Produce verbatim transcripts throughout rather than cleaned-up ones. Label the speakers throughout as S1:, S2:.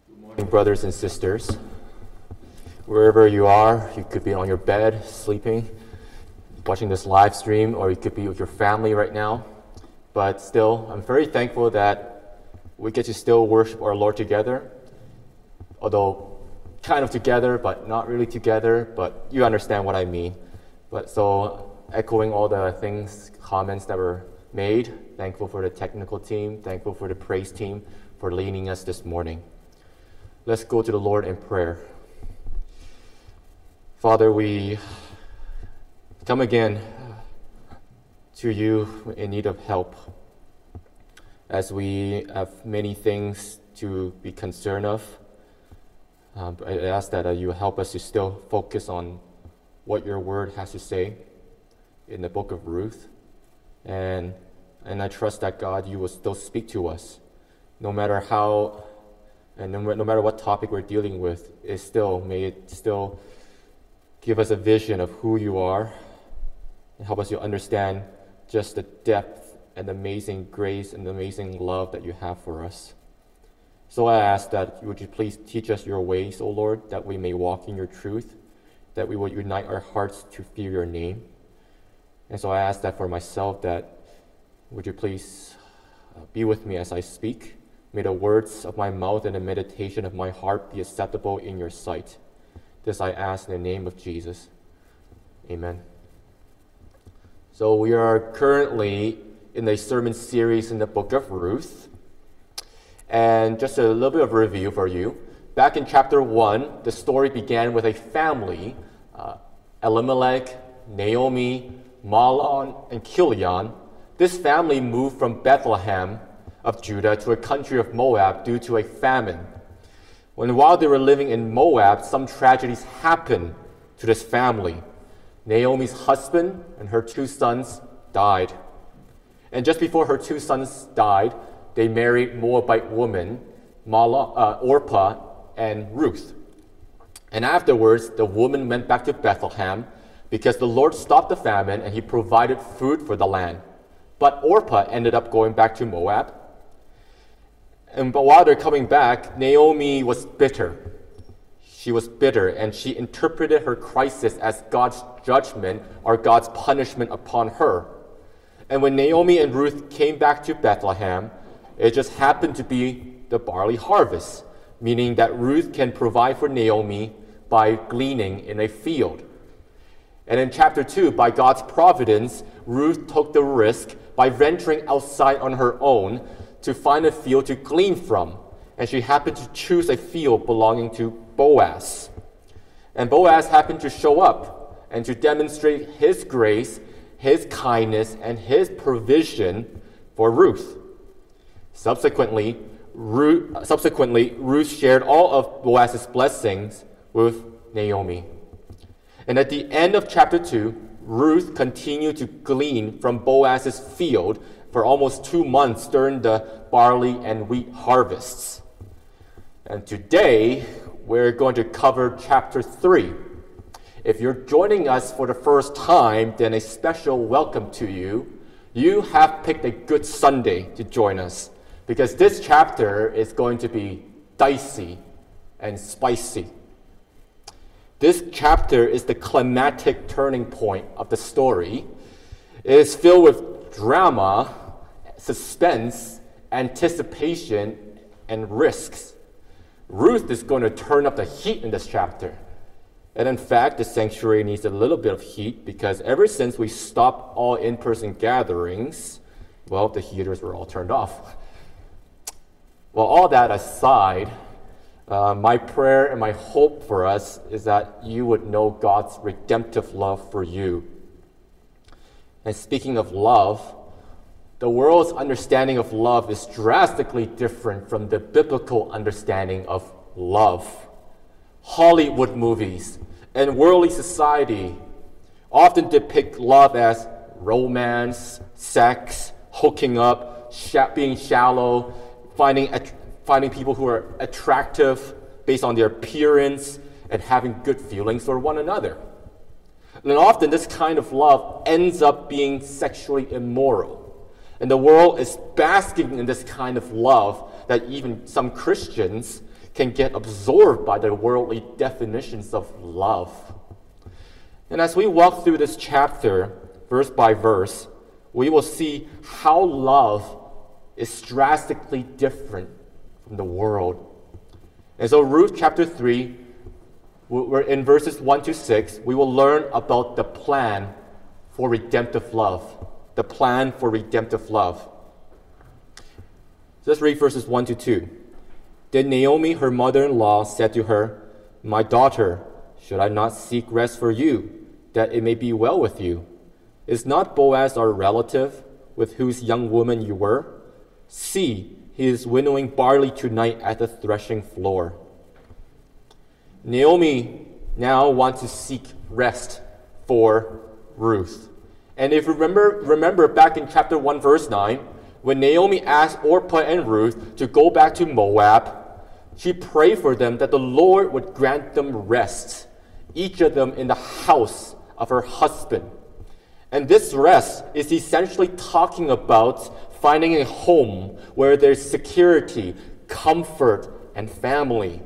S1: Good morning, brothers and sisters. Wherever you are, you could be on your bed, sleeping, watching this live stream, or you could be with your family right now. But still, I'm very thankful that we get to still worship our Lord together, although kind of together, but not really together, but you understand what I mean. But so, echoing all the things, comments that were made, thankful for the technical team, thankful for the praise team for leading us this morning. Let's go to the Lord in prayer. Father, we come again to you in need of help as we have many things to be concerned of. Um, I ask that uh, you help us to still focus on what your word has to say in the book of Ruth. And, and I trust that, God, you will still speak to us, no matter how, and no, no matter what topic we're dealing with, it still, may it still give us a vision of who you are and help us to understand just the depth and amazing grace and amazing love that you have for us. So I ask that would you please teach us your ways, O Lord, that we may walk in your truth, that we will unite our hearts to fear your name. And so I ask that for myself, that would you please uh, be with me as I speak. May the words of my mouth and the meditation of my heart be acceptable in your sight. This I ask in the name of Jesus. Amen. So we are currently in a sermon series in the book of Ruth. And just a little bit of review for you. Back in chapter one, the story began with a family, uh, Elimelech, Naomi, Mahlon, and Chilion. This family moved from Bethlehem of Judah to a country of Moab due to a famine. When while they were living in Moab, some tragedies happened to this family. Naomi's husband and her two sons died. And just before her two sons died, they married Moabite women, Mahlon, uh, Orpah and Ruth. And afterwards, the woman went back to Bethlehem because the Lord stopped the famine and he provided food for the land. But Orpah ended up going back to Moab. And but while they're coming back, Naomi was bitter. She was bitter, and she interpreted her crisis as God's judgment or God's punishment upon her. And when Naomi and Ruth came back to Bethlehem, it just happened to be the barley harvest, meaning that Ruth can provide for Naomi by gleaning in a field. And in chapter two, by God's providence, Ruth took the risk by venturing outside on her own to find a field to glean from. And she happened to choose a field belonging to Boaz. And Boaz happened to show up and to demonstrate his grace, his kindness, and his provision for Ruth. Subsequently, Ruth, subsequently, Ruth shared all of Boaz's blessings with Naomi. And at the end of chapter two, Ruth continued to glean from Boaz's field for almost two months during the barley and wheat harvests. And today, we're going to cover chapter three. If you're joining us for the first time, then a special welcome to you. You have picked a good Sunday to join us, because this chapter is going to be dicey and spicy. This chapter is the climactic turning point of the story. It is filled with drama, suspense, anticipation, and risks. Ruth is going to turn up the heat in this chapter. And in fact, the sanctuary needs a little bit of heat because ever since we stopped all in-person gatherings, well, the heaters were all turned off. Well, all that aside, uh, my prayer and my hope for us is that you would know God's redemptive love for you. And speaking of love, the world's understanding of love is drastically different from the biblical understanding of love. Hollywood movies and worldly society often depict love as romance, sex, hooking up, sh- being shallow, finding att- finding people who are attractive based on their appearance, and having good feelings for one another. And often this kind of love ends up being sexually immoral. And the world is basking in this kind of love that even some Christians can get absorbed by the worldly definitions of love. And as we walk through this chapter, verse by verse, we will see how love is drastically different from the world. And so Ruth chapter three, we're in verses one to six, we will learn about the plan for redemptive love. The plan for redemptive love. So let's read verses one to two. Then Naomi, her mother-in-law, said to her, "My daughter, should I not seek rest for you, that it may be well with you? Is not Boaz our relative, with whose young woman you were? See, he is winnowing barley tonight at the threshing floor." Naomi now wants to seek rest for Ruth. And if you remember, remember back in chapter one, verse nine, when Naomi asked Orpah and Ruth to go back to Moab, she prayed for them that the Lord would grant them rest, each of them in the house of her husband. And this rest is essentially talking about finding a home where there's security, comfort, and family.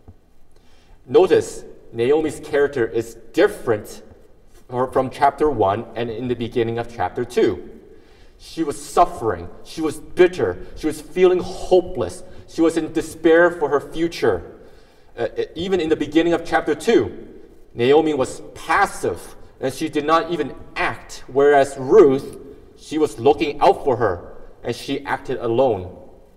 S1: Notice, Naomi's character is different from chapter one and in the beginning of chapter two. She was suffering, she was bitter, she was feeling hopeless, she was in despair for her future. Uh, even in the beginning of chapter two, Naomi was passive and she did not even act, whereas Ruth, she was looking out for her and she acted alone.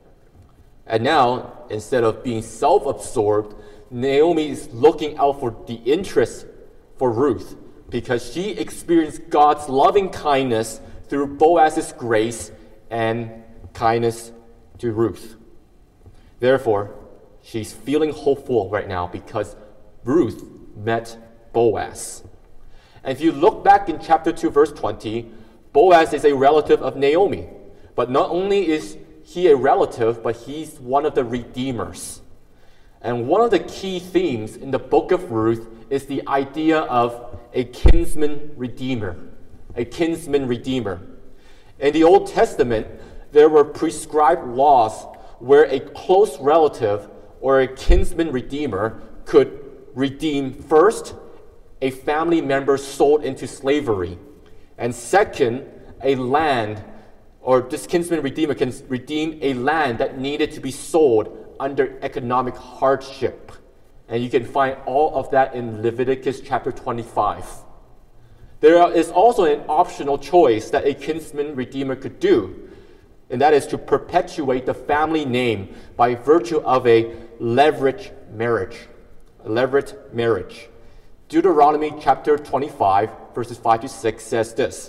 S1: And now, instead of being self-absorbed, Naomi is looking out for the interest for Ruth because she experienced God's loving kindness through Boaz's grace and kindness to Ruth. Therefore, she's feeling hopeful right now because Ruth met Boaz. And if you look back in chapter two, verse twenty, Boaz is a relative of Naomi. But not only is he a relative, but he's one of the redeemers. And one of the key themes in the book of Ruth is the idea of a kinsman redeemer. A kinsman redeemer. In the Old Testament, there were prescribed laws where a close relative or a kinsman redeemer could redeem first a family member sold into slavery, and second, a land, or this kinsman redeemer can redeem a land that needed to be sold under economic hardship. And you can find all of that in Leviticus chapter twenty-five. There is also an optional choice that a kinsman redeemer could do, and that is to perpetuate the family name by virtue of a levirate marriage. A levirate marriage. Deuteronomy chapter twenty-five, verses five to six says this: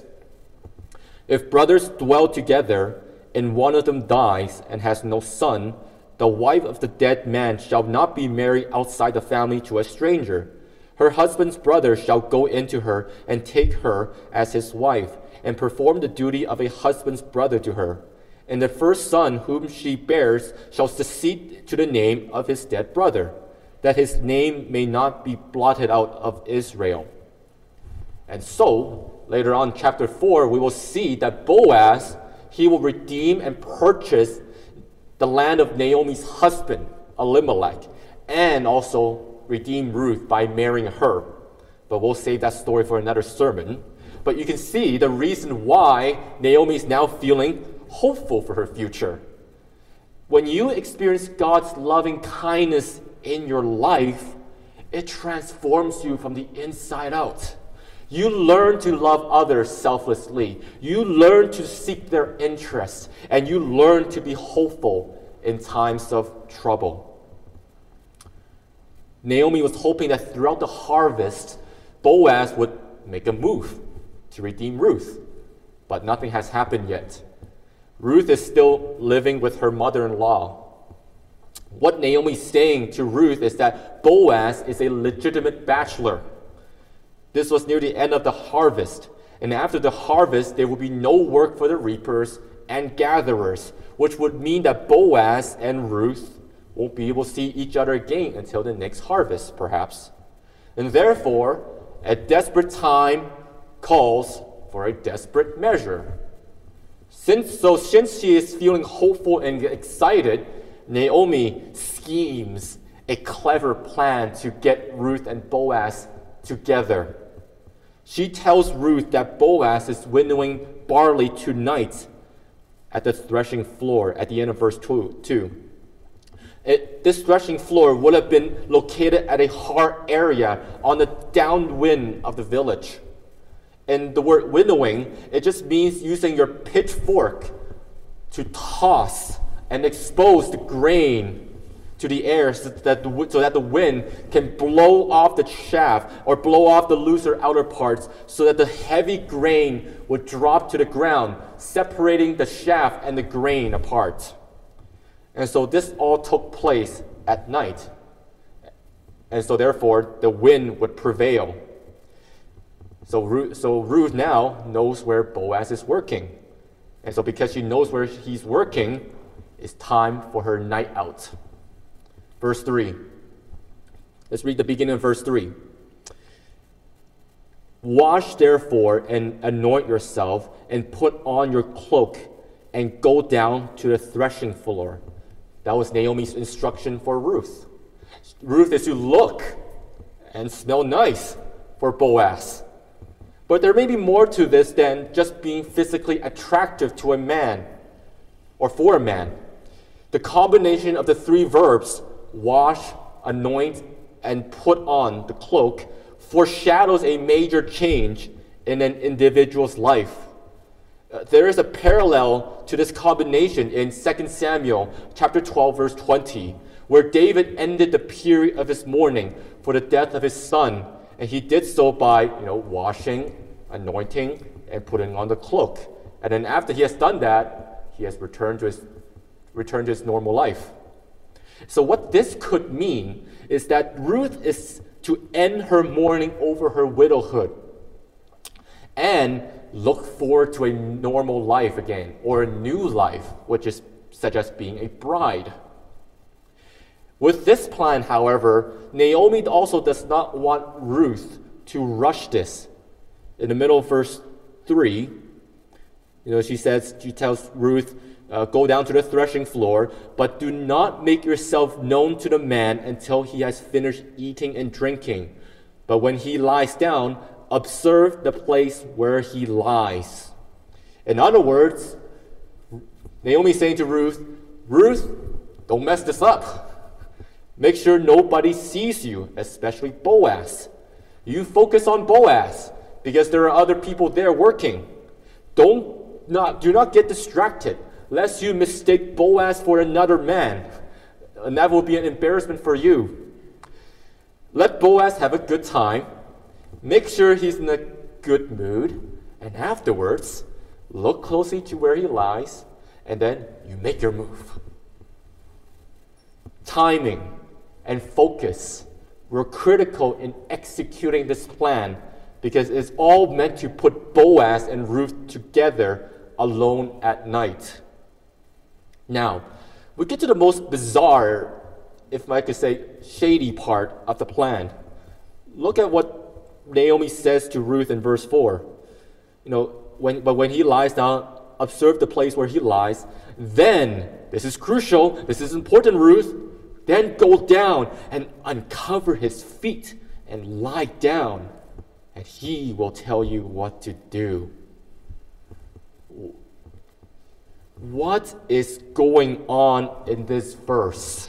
S1: "If brothers dwell together, and one of them dies and has no son, the wife of the dead man shall not be married outside the family to a stranger. Her husband's brother shall go into her and take her as his wife, and perform the duty of a husband's brother to her. And the first son whom she bears shall succeed to the name of his dead brother, that his name may not be blotted out of Israel." And so, later on in chapter four, we will see that Boaz, he will redeem and purchase the land of Naomi's husband, Elimelech, and also redeem Ruth by marrying her. But we'll save that story for another sermon. But you can see the reason why Naomi is now feeling hopeful for her future. When you experience God's loving kindness in your life, it transforms you from the inside out. You learn to love others selflessly. You learn to seek their interests, and you learn to be hopeful in times of trouble. Naomi was hoping that throughout the harvest, Boaz would make a move to redeem Ruth, but nothing has happened yet. Ruth is still living with her mother-in-law. What Naomi is saying to Ruth is that Boaz is a legitimate bachelor. This was near the end of the harvest, and after the harvest, there will be no work for the reapers and gatherers, which would mean that Boaz and Ruth won't be able to see each other again until the next harvest, perhaps. And therefore, a desperate time calls for a desperate measure. Since, so since she is feeling hopeful and excited, Naomi schemes a clever plan to get Ruth and Boaz together. She tells Ruth that Boaz is winnowing barley tonight at the threshing floor at the end of verse two. It, this threshing floor would have been located at a hard area on the downwind of the village. And the word winnowing, it just means using your pitchfork to toss and expose the grain to the air so that the, so that the wind can blow off the chaff or blow off the looser outer parts so that the heavy grain would drop to the ground, separating the chaff and the grain apart. And so this all took place at night. And so therefore, the wind would prevail. So Ruth, so Ruth now knows where Boaz is working. And so because she knows where he's working, it's time for her night out. Verse three. Let's read the beginning of verse three. Wash therefore and anoint yourself and put on your cloak and go down to the threshing floor. That was Naomi's instruction for Ruth. Ruth is to look and smell nice for Boaz. But there may be more to this than just being physically attractive to a man or for a man. The combination of the three verbs, wash, anoint, and put on the cloak, foreshadows a major change in an individual's life. Uh, there is a parallel to this combination in Second Samuel chapter twelve, verse twenty, where David ended the period of his mourning for the death of his son, and he did so by, you know, washing, anointing, and putting on the cloak. And then after he has done that, he has returned to his returned to his normal life. So what this could mean is that Ruth is to end her mourning over her widowhood and look forward to a normal life again, or a new life, which is such as being a bride. With this plan, however, Naomi also does not want Ruth to rush this. In the middle of verse three, you know, she says, she tells Ruth, uh, go down to the threshing floor, but do not make yourself known to the man until he has finished eating and drinking. But when he lies down, observe the place where he lies. In other words, Naomi is saying to Ruth, Ruth, don't mess this up. Make sure nobody sees you, especially Boaz. You focus on Boaz because there are other people there working. Don't not do not get distracted, lest you mistake Boaz for another man, and that will be an embarrassment for you. Let Boaz have a good time. Make sure he's in a good mood, and afterwards, look closely to where he lies, and then you make your move. Timing and focus were critical in executing this plan because it's all meant to put Boaz and Ruth together alone at night. Now, we get to the most bizarre, if I could say, shady part of the plan. Look at what Naomi says to Ruth in verse four. You know, when, but when he lies down, observe the place where he lies. Then, this is crucial, this is important, Ruth, then go down and uncover his feet and lie down, and he will tell you what to do. What is going on in this verse?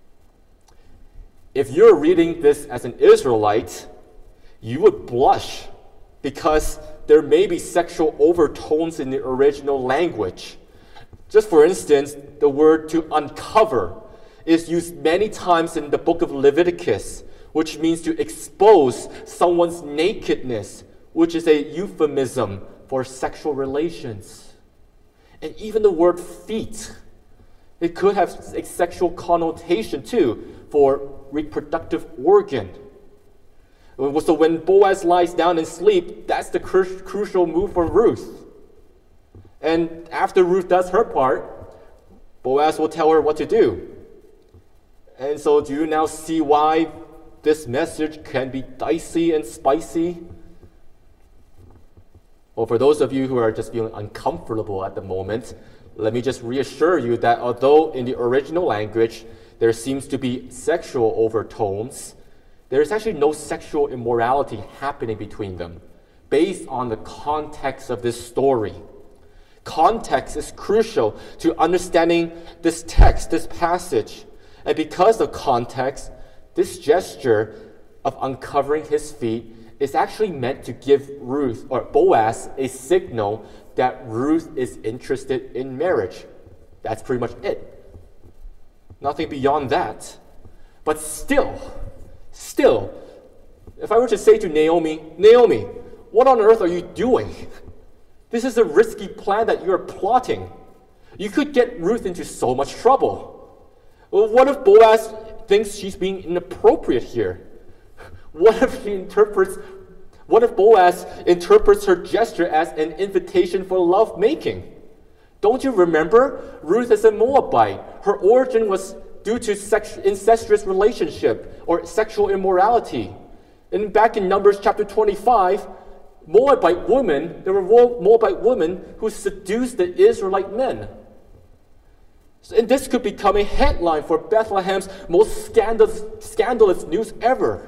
S1: If you're reading this as an Israelite, you would blush because there may be sexual overtones in the original language. Just for instance, the word to uncover is used many times in the book of Leviticus, which means to expose someone's nakedness, which is a euphemism for sexual relations. And even the word feet, it could have a sexual connotation too for reproductive organ. So when Boaz lies down and sleeps, that's the cru- crucial move for Ruth. And after Ruth does her part, Boaz will tell her what to do. And so do you now see why this message can be dicey and spicy? Well, for those of you who are just feeling uncomfortable at the moment, let me just reassure you that although in the original language, there seems to be sexual overtones, there is actually no sexual immorality happening between them based on the context of this story. Context is crucial to understanding this text, this passage. And because of context, this gesture of uncovering his feet is actually meant to give Ruth or Boaz a signal that Ruth is interested in marriage. That's pretty much it. Nothing beyond that. But still, still, if I were to say to Naomi, Naomi, what on earth are you doing? This is a risky plan that you're plotting. You could get Ruth into so much trouble. Well, what if Boaz thinks she's being inappropriate here? What if he interprets, what if Boaz interprets her gesture as an invitation for love making? Don't you remember? Ruth is a Moabite. Her origin was due to sex, incestuous relationship or sexual immorality. And back in Numbers chapter twenty-five, Moabite women, there were Moabite women who seduced the Israelite men. And this could become a headline for Bethlehem's most scandalous, scandalous news ever.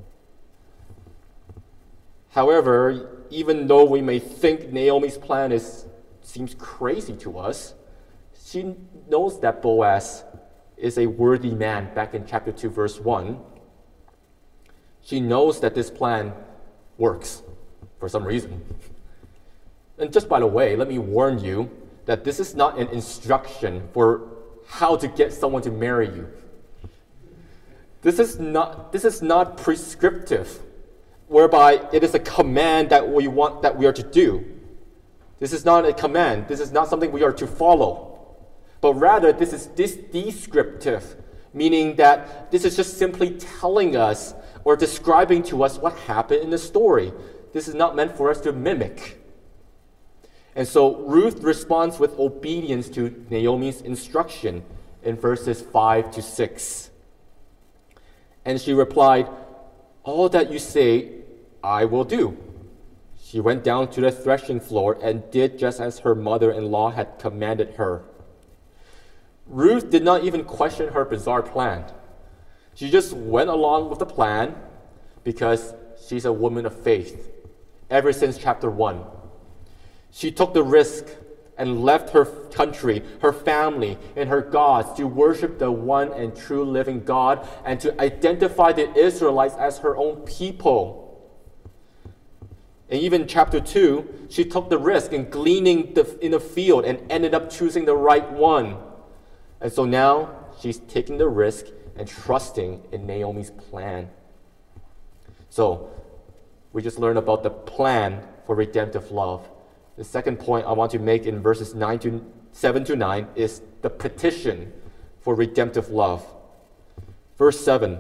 S1: However, even though we may think Naomi's plan is, seems crazy to us, she knows that Boaz is a worthy man back in chapter two, verse one. She knows that this plan works for some reason. And just by the way, let me warn you that this is not an instruction for how to get someone to marry you. This is not, this is not prescriptive, whereby it is a command that we want that we are to do. This is not a command. This is not something we are to follow. But rather, this is this descriptive, meaning that this is just simply telling us or describing to us what happened in the story. This is not meant for us to mimic. And so Ruth responds with obedience to Naomi's instruction in verses five to six. And she replied, "All that you say, I will do." She went down to the threshing floor and did just as her mother-in-law had commanded her. Ruth did not even question her bizarre plan. She just went along with the plan because she's a woman of faith. Ever since chapter one, she took the risk and left her country, her family, and her gods to worship the one and true living God and to identify the Israelites as her own people. And even chapter two, she took the risk in gleaning the, in the field and ended up choosing the right one. And so now she's taking the risk and trusting in Naomi's plan. So we just learned about the plan for redemptive love. The second point I want to make in verses nine to seven to nine is the petition for redemptive love. Verse seven.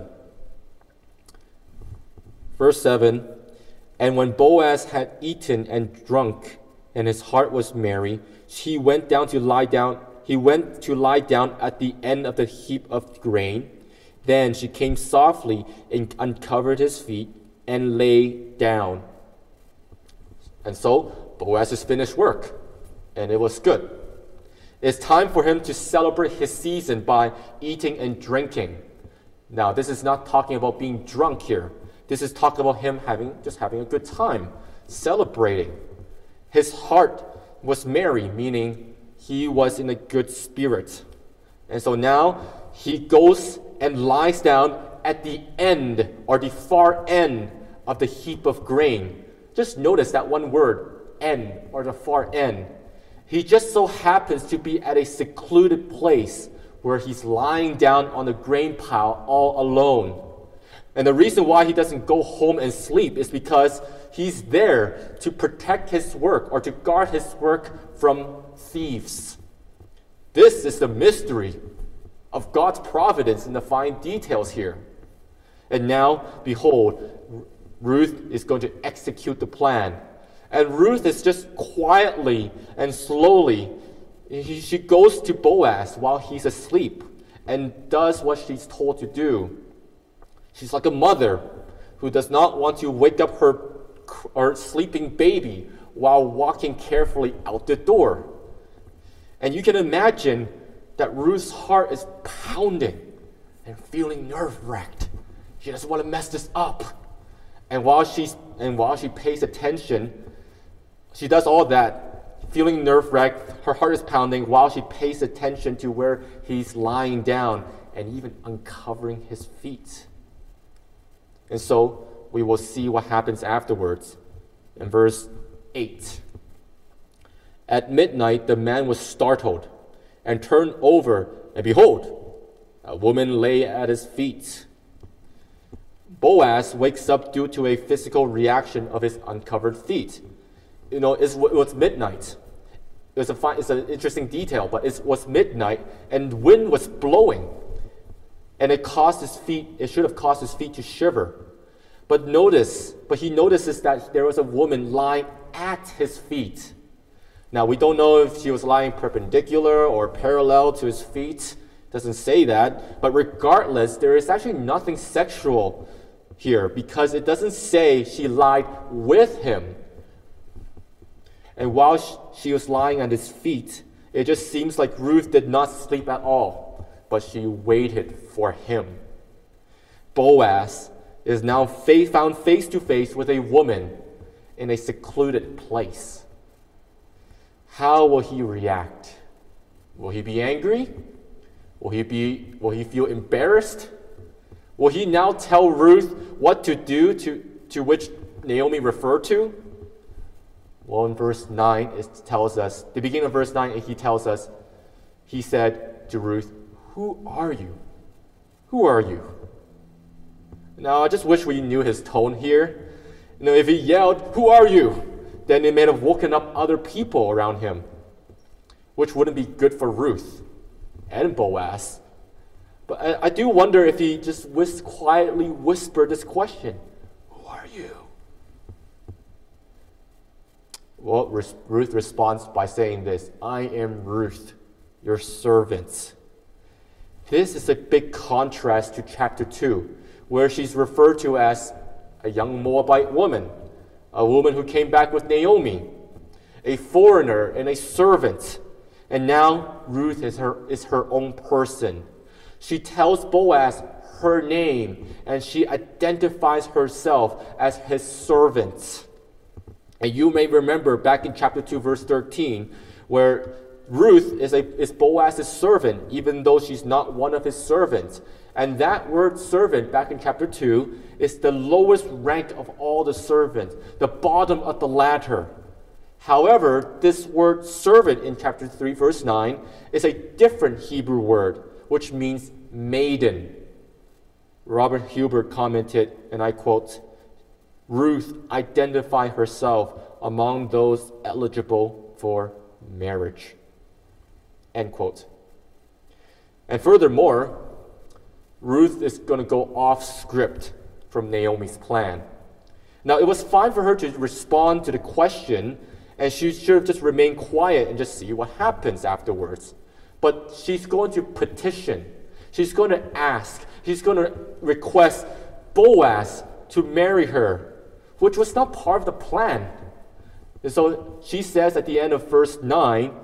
S1: Verse seven, "And when Boaz had eaten and drunk, and his heart was merry, he went down to lie down. He went to lie down at the end of the heap of grain. Then she came softly and uncovered his feet and lay down." And so Boaz has finished work, and it was good. It's time for him to celebrate his season by eating and drinking. Now, this is not talking about being drunk here. This is talking about him having just having a good time, celebrating. His heart was merry, meaning he was in a good spirit. And so now he goes and lies down at the end or the far end of the heap of grain. Just notice that one word, end, or the far end. He just so happens to be at a secluded place where he's lying down on the grain pile all alone. And the reason why he doesn't go home and sleep is because he's there to protect his work or to guard his work from thieves. This is the mystery of God's providence in the fine details here. And now, behold, Ruth is going to execute the plan. And Ruth is just quietly and slowly, she goes to Boaz while he's asleep and does what she's told to do. She's like a mother who does not want to wake up her, her sleeping baby while walking carefully out the door. And you can imagine that Ruth's heart is pounding. and feeling nerve-wracked. She doesn't want to mess this up. And while she's and while she pays attention, she does all that, feeling nerve-wracked, her heart is pounding while she pays attention to where he's lying down and even uncovering his feet. And so we will see what happens afterwards in verse eight. At midnight, the man was startled and turned over, and behold, a woman lay at his feet. Boaz wakes up due to a physical reaction of his uncovered feet. You know, it's, it was midnight. It was a fine, it's an interesting detail, but it was midnight, and wind was blowing, and it caused his feet. It should have caused his feet to shiver. But notice, but he notices that there was a woman lying at his feet. Now, we don't know if she was lying perpendicular or parallel to his feet. It doesn't say that. But regardless, there is actually nothing sexual here because it doesn't say she lied with him. And while she was lying at his feet, it just seems like Ruth did not sleep at all, but she waited for him. Boaz is now found face to face with a woman in a secluded place. How will he react? Will he be angry? Will he be will he feel embarrassed? Will he now tell Ruth what to do, to, to which Naomi referred to? Well, in verse nine, it tells us, the beginning of verse nine, he tells us, he said to Ruth, "Who are you? Who are you?" Now, I just wish we knew his tone here. You know, if he yelled, "Who are you?" then it may have woken up other people around him, which wouldn't be good for Ruth and Boaz. But I, I do wonder if he just whis- quietly whispered this question, "Who are you?" Well, Ruth responds by saying this, "I am Ruth, your servant." This is a big contrast to chapter two, where she's referred to as a young Moabite woman, a woman who came back with Naomi, a foreigner and a servant. And now Ruth is her, is her own person. She tells Boaz her name, and she identifies herself as his servant. And you may remember back in chapter two, verse thirteen, where Ruth is, a, is Boaz's servant, even though she's not one of his servants. And that word servant, back in chapter two, is the lowest rank of all the servants, the bottom of the ladder. However, this word servant in chapter three, verse nine, is a different Hebrew word, which means maiden. Robert Hubert commented, and I quote, "Ruth identified herself among those eligible for marriage." End quote. And furthermore, Ruth is going to go off script from Naomi's plan. Now, it was fine for her to respond to the question, and she should have just remained quiet and just see what happens afterwards. But she's going to petition. She's going to ask. She's going to request Boaz to marry her, which was not part of the plan. And so she says at the end of verse nine,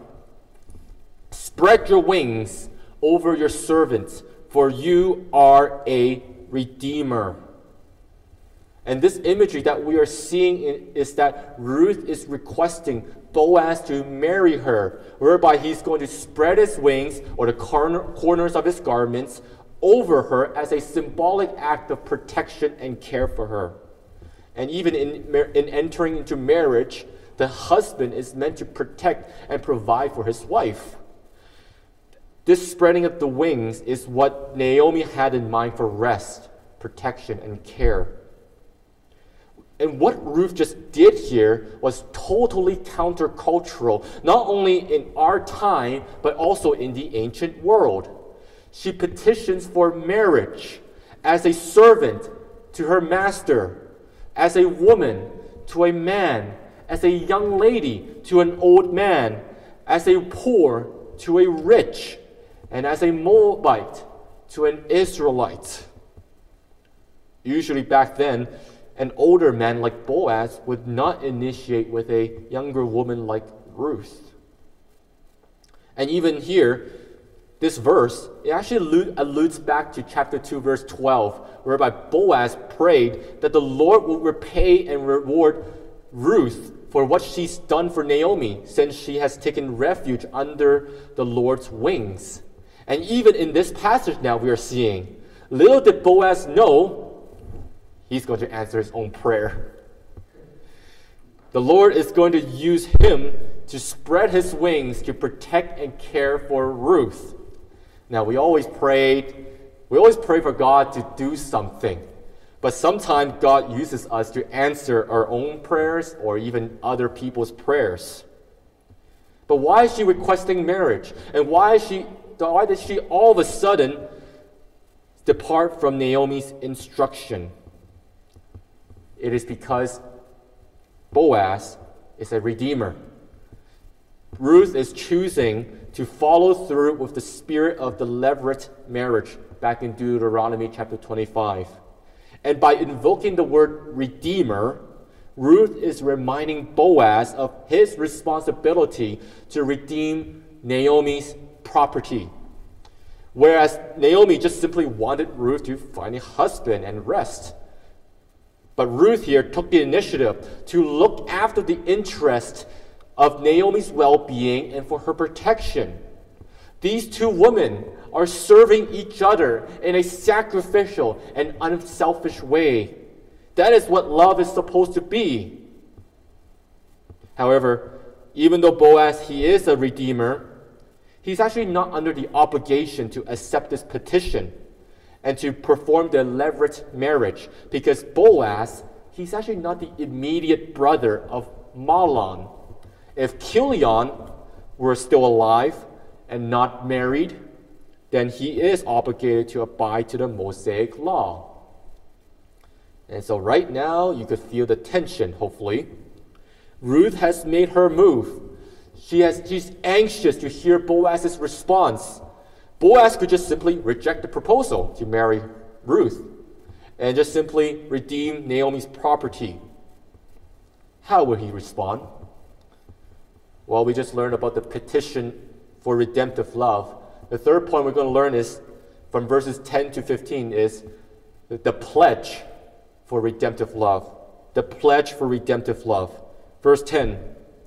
S1: "Spread your wings over your servants, for you are a redeemer." And this imagery that we are seeing is that Ruth is requesting Boaz to marry her, whereby he's going to spread his wings or the corner, corners of his garments over her as a symbolic act of protection and care for her. And even in, in entering into marriage, the husband is meant to protect and provide for his wife. This spreading of the wings is what Naomi had in mind for rest, protection, and care. And what Ruth just did here was totally countercultural, not only in our time, but also in the ancient world. She petitions for marriage as a servant to her master, as a woman to a man, as a young lady to an old man, as a poor to a rich, and as a Moabite to an Israelite. Usually back then, an older man like Boaz would not initiate with a younger woman like Ruth. And even here, this verse, it actually allude, alludes back to chapter two, verse twelve, whereby Boaz prayed that the Lord will repay and reward Ruth for what she's done for Naomi, since she has taken refuge under the Lord's wings. And even in this passage now we are seeing, little did Boaz know, he's going to answer his own prayer. The Lord is going to use him to spread his wings to protect and care for Ruth. Now, we always prayed, we always pray for God to do something. But sometimes God uses us to answer our own prayers or even other people's prayers. But why is she requesting marriage? And why is she, why did she all of a sudden depart from Naomi's instruction? It is because Boaz is a redeemer. Ruth is choosing to follow through with the spirit of the levirate marriage back in Deuteronomy chapter twenty-five. And by invoking the word redeemer, Ruth is reminding Boaz of his responsibility to redeem Naomi's property. Whereas Naomi just simply wanted Ruth to find a husband and rest. But Ruth here took the initiative to look after the interest of Naomi's well-being and for her protection. These two women are serving each other in a sacrificial and unselfish way. That is what love is supposed to be. However, even though Boaz, he is a redeemer, he's actually not under the obligation to accept this petition and to perform the levirate marriage, because Boaz, he's actually not the immediate brother of Mahlon. If Chilion were still alive and not married, then he is obligated to abide to the Mosaic law. And so right now, you could feel the tension, hopefully. Ruth has made her move. She has, she's anxious to hear Boaz's response. Boaz could just simply reject the proposal to marry Ruth and just simply redeem Naomi's property. How would he respond? Well, we just learned about the petition for redemptive love. The third point we're going to learn is from verses ten to fifteen is the pledge for redemptive love. The pledge for redemptive love. Verse ten.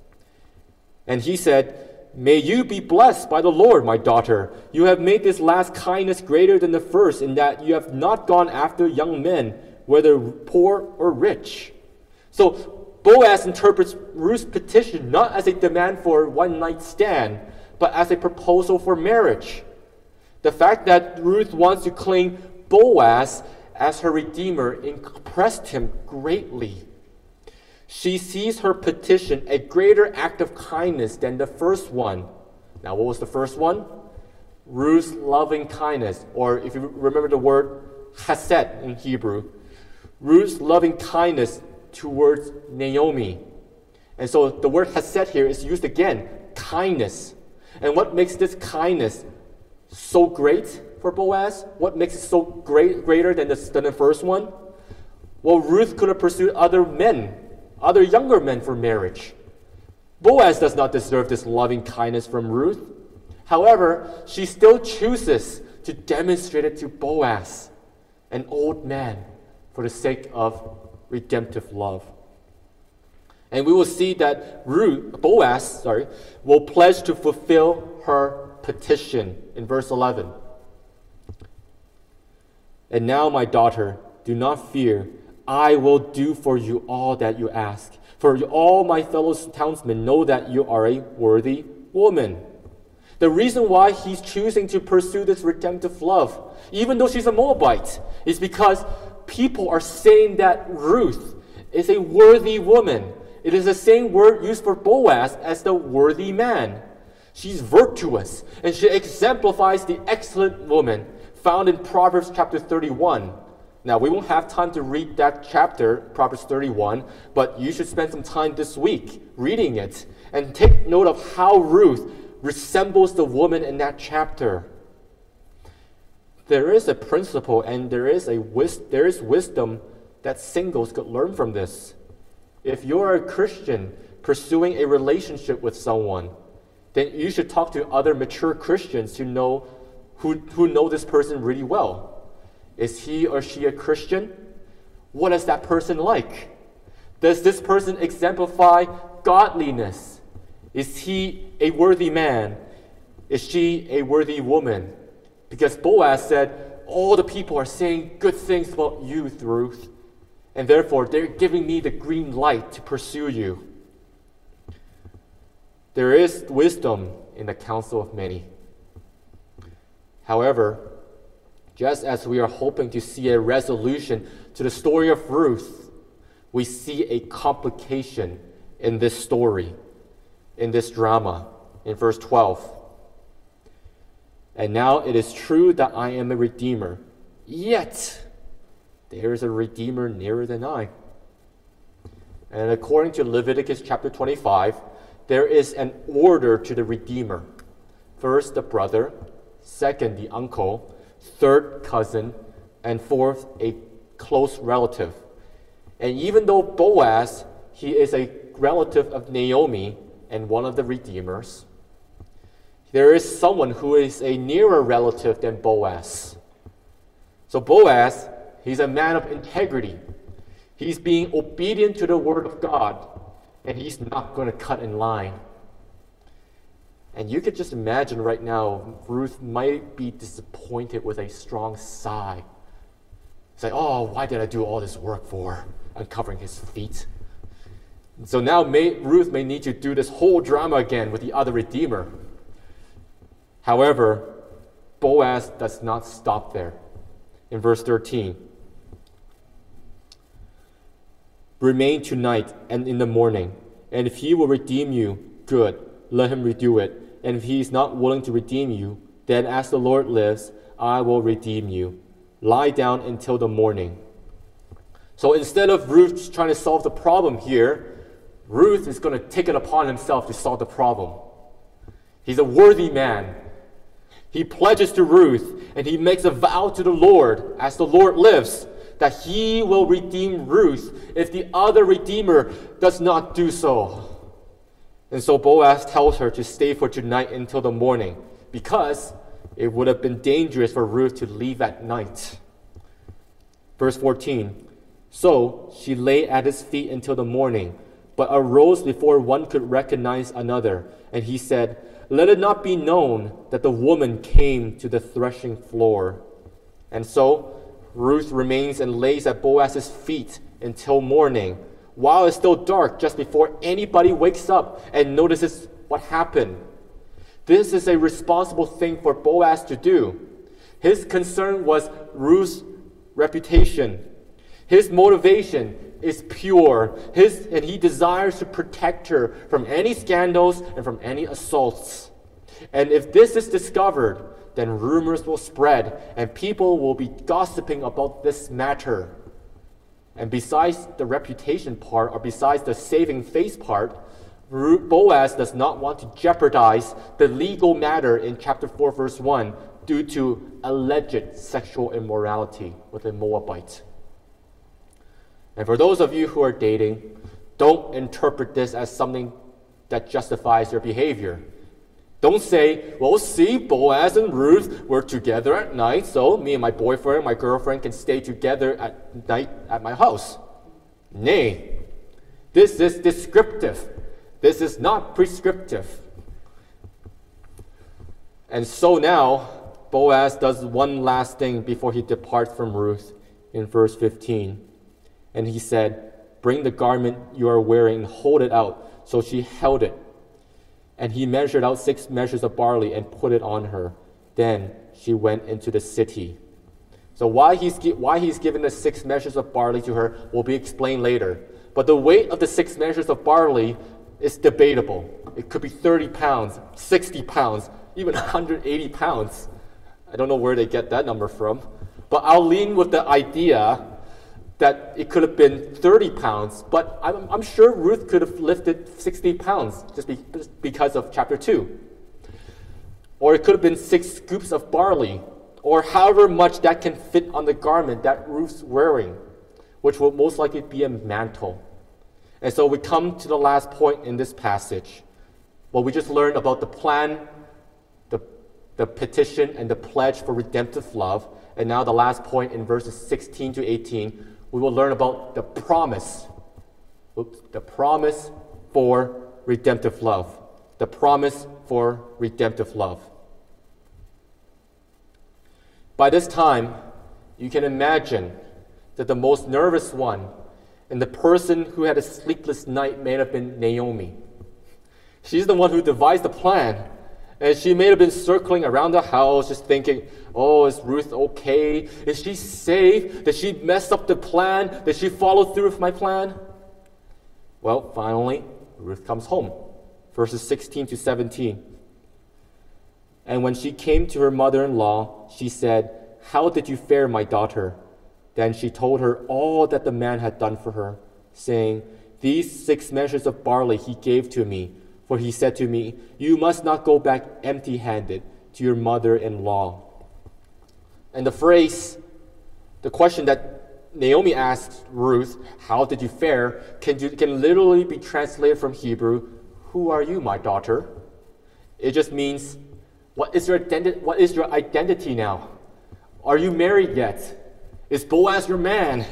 S1: And he said, "May you be blessed by the Lord, my daughter. You have made this last kindness greater than the first, in that you have not gone after young men, whether poor or rich." So Boaz interprets Ruth's petition not as a demand for a one-night stand, but as a proposal for marriage. The fact that Ruth wants to claim Boaz as her redeemer impressed him greatly. She sees her petition a greater act of kindness than the first one. Now, what was the first one? Ruth's loving kindness, or if you remember the word chesed in Hebrew, Ruth's loving kindness towards Naomi. And so the word chesed here is used again, kindness. And what makes this kindness so great for Boaz? What makes it so great, greater than the, than the first one? Well, Ruth could have pursued other men, other younger men for marriage. Boaz does not deserve this loving kindness from Ruth. However, she still chooses to demonstrate it to Boaz, an old man, for the sake of redemptive love. And we will see that Ruth, Boaz, sorry, will pledge to fulfill her petition in verse eleven. "And now, my daughter, do not fear. I will do for you all that you ask. For all my fellow townsmen know that you are a worthy woman." The reason why he's choosing to pursue this redemptive love, even though she's a Moabite, is because people are saying that Ruth is a worthy woman. It is the same word used for Boaz as the worthy man. She's virtuous, and she exemplifies the excellent woman found in Proverbs chapter thirty-one. Now, we won't have time to read that chapter, Proverbs thirty-one, but you should spend some time this week reading it and take note of how Ruth resembles the woman in that chapter. There is a principle and there is a wis- there is wisdom that singles could learn from this. If you're a Christian pursuing a relationship with someone, then you should talk to other mature Christians to know who, who know this person really well. Is he or she a Christian? What is that person like? Does this person exemplify godliness? Is he a worthy man? Is she a worthy woman? Because Boaz said, all the people are saying good things about you, Ruth, and therefore they're giving me the green light to pursue you. There is wisdom in the counsel of many. However, just as we are hoping to see a resolution to the story of Ruth, we see a complication in this story, in this drama, in verse twelve. And now it is true that I am a redeemer, yet there is a redeemer nearer than I. And according to Leviticus chapter twenty-five, there is an order to the redeemer. First, the brother, second, the uncle, third, cousin, and fourth, a close relative. And even though Boaz, he is a relative of Naomi and one of the redeemers, there is someone who is a nearer relative than Boaz. So Boaz, he's a man of integrity. He's being obedient to the word of God, and he's not going to cut in line. And you could just imagine right now, Ruth might be disappointed with a strong sigh. Say, oh, why did I do all this work for? Uncovering his feet. And so now may, Ruth may need to do this whole drama again with the other redeemer. However, Boaz does not stop there. In verse thirteen, remain tonight and in the morning, and if he will redeem you, good, let him redo it. And if he is not willing to redeem you, then as the Lord lives, I will redeem you. Lie down until the morning. So instead of Ruth trying to solve the problem here, Ruth is going to take it upon himself to solve the problem. He's a worthy man. He pledges to Ruth, and he makes a vow to the Lord, as the Lord lives, that he will redeem Ruth if the other redeemer does not do so. And so Boaz tells her to stay for tonight until the morning, because it would have been dangerous for Ruth to leave at night. Verse fourteen, so she lay at his feet until the morning, but arose before one could recognize another. And he said, let it not be known that the woman came to the threshing floor. And so Ruth remains and lays at Boaz's feet until morning, while it's still dark, just before anybody wakes up and notices what happened. This is a responsible thing for Boaz to do. His concern was Ruth's reputation. His motivation is pure. His, and he desires to protect her from any scandals and from any assaults. And if this is discovered, then rumors will spread and people will be gossiping about this matter. And besides the reputation part, or besides the saving face part, Boaz does not want to jeopardize the legal matter in chapter four, verse one, due to alleged sexual immorality with a Moabite. And for those of you who are dating, don't interpret this as something that justifies your behavior. Don't say, well, see, Boaz and Ruth were together at night, so me and my boyfriend, my girlfriend can stay together at night at my house. Nay, this is descriptive. This is not prescriptive. And so now, Boaz does one last thing before he departs from Ruth in verse fifteen. And he said, bring the garment you are wearing and hold it out. So she held it. And he measured out six measures of barley and put it on her. Then she went into the city. So why he's, why he's given the six measures of barley to her will be explained later. But the weight of the six measures of barley is debatable. It could be thirty pounds, sixty pounds, even one hundred eighty pounds. I don't know where they get that number from. But I'll lean with the idea that it could have been thirty pounds, but I'm, I'm sure Ruth could have lifted sixty pounds just, be, just because of chapter two. Or it could have been six scoops of barley, or however much that can fit on the garment that Ruth's wearing, which will most likely be a mantle. And so we come to the last point in this passage. Well, we just learned about the plan, the the petition and the pledge for redemptive love. And now the last point in verses sixteen to eighteen, we will learn about the promise. Oops, the promise for redemptive love. The promise for redemptive love. By this time, you can imagine that the most nervous one and the person who had a sleepless night may have been Naomi. She's the one who devised the plan. And she may have been circling around the house just thinking, oh, is Ruth okay? Is she safe? Did she mess up the plan? Did she follow through with my plan? Well, finally, Ruth comes home. Verses sixteen to seventeen. And when she came to her mother-in-law, she said, how did you fare, my daughter? Then she told her all that the man had done for her, saying, these six measures of barley he gave to me, for he said to me, you must not go back empty-handed to your mother-in-law. And the phrase, the question that Naomi asked Ruth, how did you fare, can, you, can literally be translated from Hebrew, who are you, my daughter? It just means, what is your identi- what is your identity now? Are you married yet? Is Boaz your man?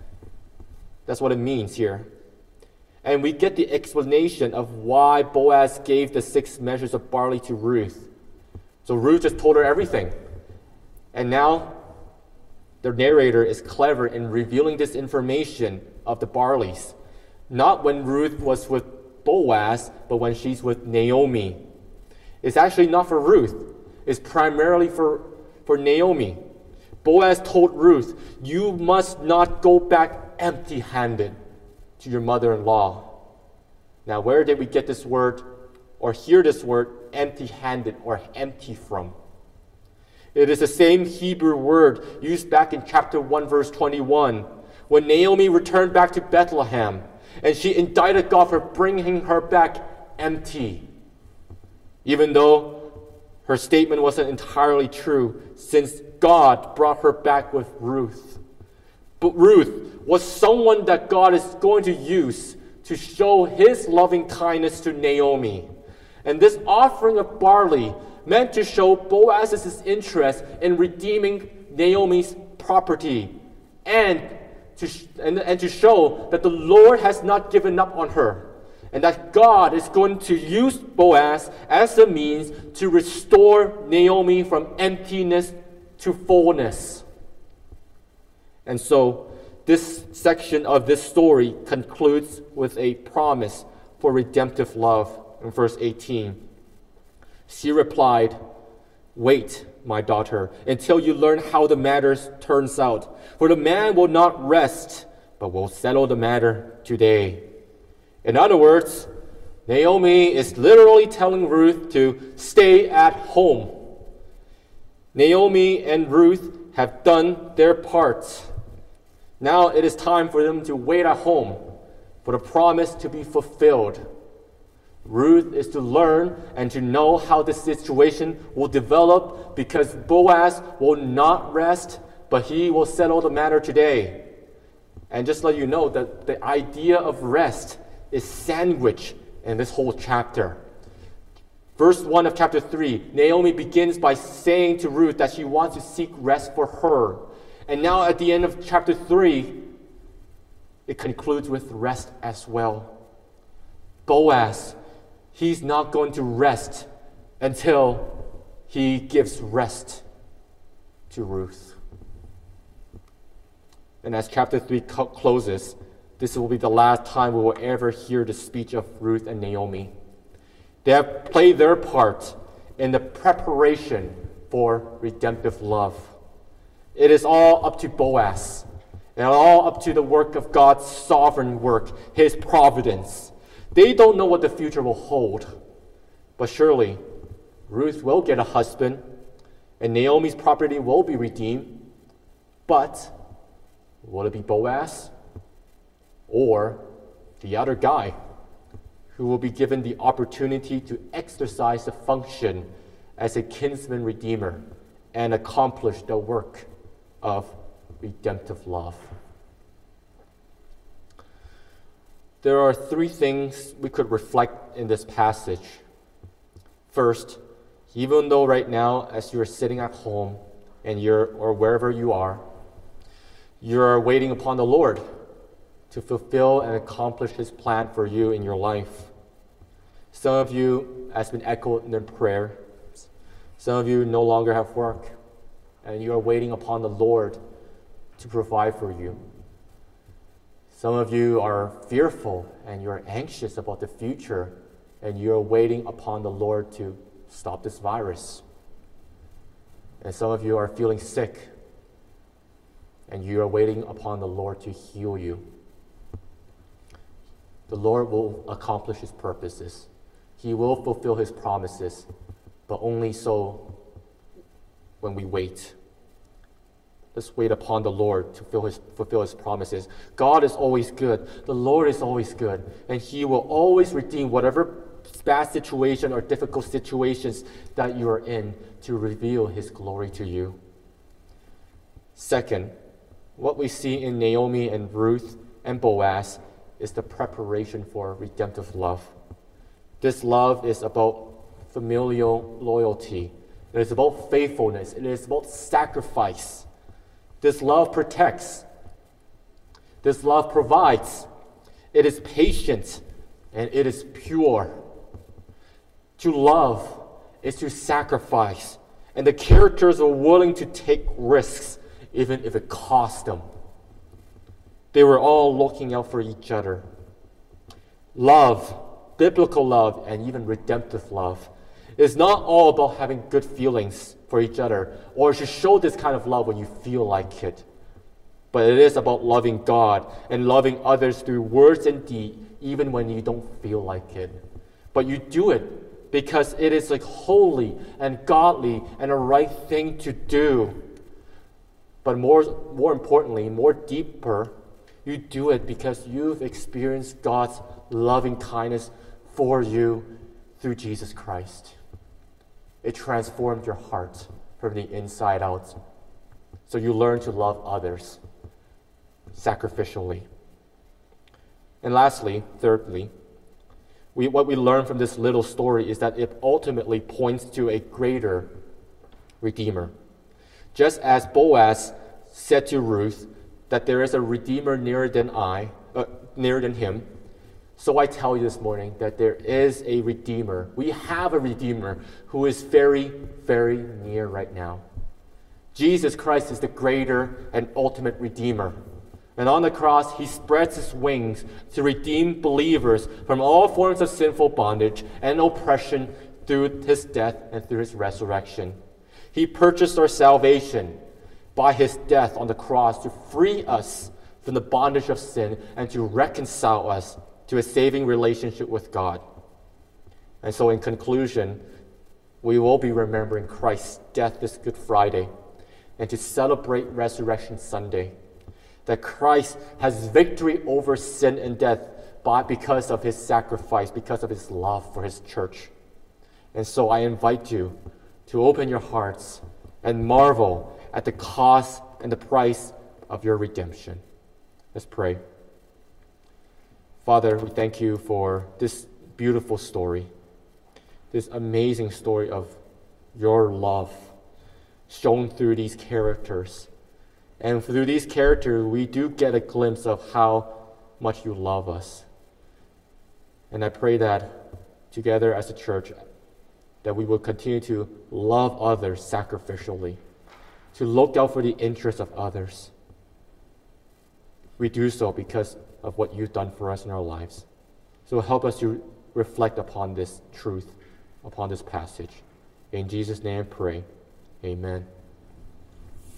S1: That's what it means here. And we get the explanation of why Boaz gave the six measures of barley to Ruth. So Ruth just told her everything. And now the narrator is clever in revealing this information of the barleys. Not when Ruth was with Boaz, but when she's with Naomi. It's actually not for Ruth. It's primarily for, for Naomi. Boaz told Ruth, you must not go back empty-handed to your mother-in-law. Now, where did we get this word or hear this word empty-handed or empty from? It is the same Hebrew word used back in chapter one, verse twenty-one, when Naomi returned back to Bethlehem, and she indicted God for bringing her back empty, even though her statement wasn't entirely true, since God brought her back with Ruth. But Ruth was someone that God is going to use to show his loving kindness to Naomi. And this offering of barley meant to show Boaz's interest in redeeming Naomi's property and to, and, and to show that the Lord has not given up on her and that God is going to use Boaz as a means to restore Naomi from emptiness to fullness. And so this section of this story concludes with a promise for redemptive love in verse eighteen. She replied, wait, my daughter, until you learn how the matter turns out. For the man will not rest, but will settle the matter today. In other words, Naomi is literally telling Ruth to stay at home. Naomi and Ruth have done their part. Now it is time for them to wait at home for the promise to be fulfilled. Ruth is to learn and to know how the situation will develop because Boaz will not rest, but he will settle the matter today. And just let you know that the idea of rest is sandwiched in this whole chapter. Verse one of chapter three, Naomi begins by saying to Ruth that she wants to seek rest for her. And now at the end of chapter three, it concludes with rest as well. Boaz, he's not going to rest until he gives rest to Ruth. And as chapter three co- closes, this will be the last time we will ever hear the speech of Ruth and Naomi. They have played their part in the preparation for redemptive love. It is all up to Boaz, and all up to the work of God's sovereign work, his providence. They don't know what the future will hold, but surely Ruth will get a husband, and Naomi's property will be redeemed. But will it be Boaz or the other guy who will be given the opportunity to exercise the function as a kinsman redeemer and accomplish the work of redemptive love? There are three things we could reflect in this passage. First, Even though right now, as you're sitting at home and you're or wherever you are, you're waiting upon the Lord to fulfill and accomplish His plan for you in your life. Some of you, as been echoed in their prayer, some of you no longer have work, and you are waiting upon the Lord to provide for you. Some of you are fearful and you're anxious about the future, and you're waiting upon the Lord to stop this virus. And some of you are feeling sick, and you are waiting upon the Lord to heal you. The Lord will accomplish His purposes. He will fulfill His promises, but only so when we wait. Let's wait upon the Lord to fulfill his, fulfill his promises. God is always good. The Lord is always good. And He will always redeem whatever bad situation or difficult situations that you are in to reveal His glory to you. Second, what we see in Naomi and Ruth and Boaz is the preparation for redemptive love. This love is about familial loyalty. It is about faithfulness. It is about sacrifice. This love protects. This love provides. It is patient and it is pure. To love is to sacrifice, and the characters are willing to take risks even if it costs them. They were all looking out for each other. Love, biblical love, and even redemptive love is not all about having good feelings for each other, or to show this kind of love when you feel like it. But it is about loving God and loving others through words and deed, even when you don't feel like it. But you do it because it is like holy and godly and a right thing to do. But more, more importantly, more deeper, you do it because you've experienced God's loving kindness for you through Jesus Christ. It transformed your heart from the inside out. So you learn to love others sacrificially. And lastly, thirdly, we, what we learn from this little story is that it ultimately points to a greater Redeemer. Just as Boaz said to Ruth that there is a Redeemer nearer than I, uh, nearer than him, so I tell you this morning that there is a Redeemer. We have a Redeemer who is very, very near right now. Jesus Christ is the greater and ultimate Redeemer. And on the cross, He spreads His wings to redeem believers from all forms of sinful bondage and oppression through His death and through His resurrection. He purchased our salvation by His death on the cross to free us from the bondage of sin and to reconcile us to a saving relationship with God. And so in conclusion, we will be remembering Christ's death this Good Friday and to celebrate Resurrection Sunday, that Christ has victory over sin and death by, because of His sacrifice, because of His love for His church. And so I invite you to open your hearts and marvel at the cost and the price of your redemption. Let's pray. Father, we thank You for this beautiful story, this amazing story of Your love shown through these characters. And through these characters, we do get a glimpse of how much You love us. And I pray that together as a church, that we will continue to love others sacrificially, to look out for the interests of others. We do so because of what You've done for us in our lives. So help us to reflect upon this truth, upon this passage. In Jesus' name I pray. Amen.